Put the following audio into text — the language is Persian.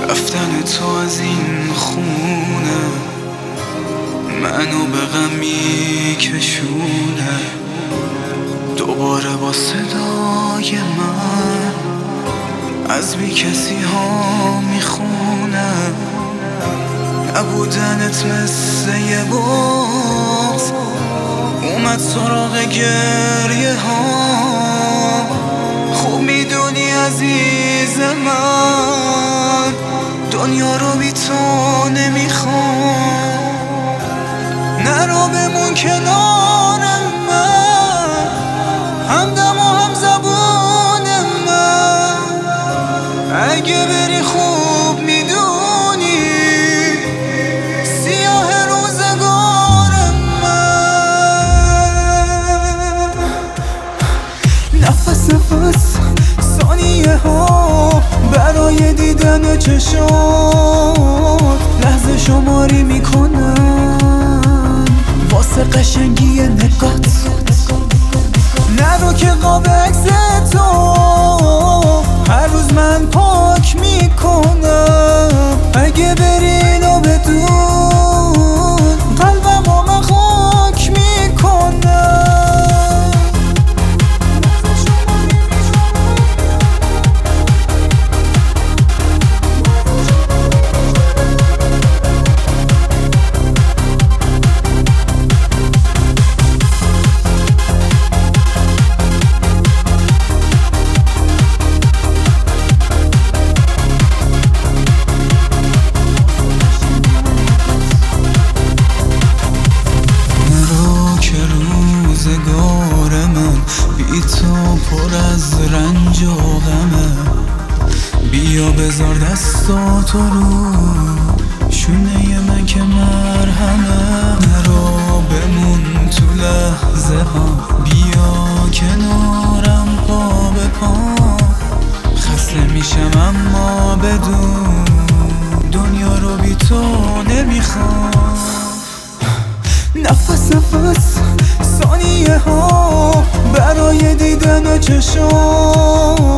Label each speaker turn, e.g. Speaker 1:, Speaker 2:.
Speaker 1: رفتن تو از این خونه منو به غمی کشونه. دوباره با صدای من از بی کسی ها میخونه. نبودنت مثل یه بغض اومد سراغ گریه ها. خوب میدونی عزیز من دنیا رو بی تو نمیخوام. نرو بمون کنار من، همدم و هم زبون من. اگه بری خوب میدونی سیاه روزگار من. نفس نفس ثانیه ها برای دیدن چشات لحظه شماری میکنن واسه قشنگی نگات. نرو که قاب عکس تو هر روز من پاک میکنم. اگه بری اینو بدون قلبم رو من خاک میکنم. روزگار من بی تو پر از رنج و غمه. بیا بذار دستاتو رو شونه من که مرهمه. نرو بمون تو لحظه ها بیا کنارم پا به پا. خسته میشم اما بدون دنیا رو بی تو نمیخوام. نفس نفس ثانیه ها برای دیدن چشام